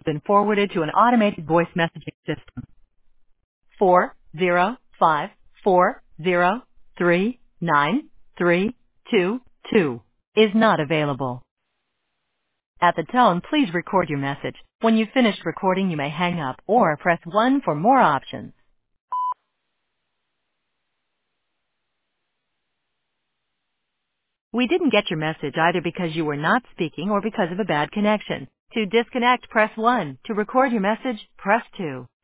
been forwarded to an automated voice messaging system. 40540393222 is not available. At the tone, please record your message. When you've finished recording, you may hang up or press 1 for more options. We didn't get your message either because you were not speaking or because of a bad connection. To disconnect, press 1. To record your message, press 2.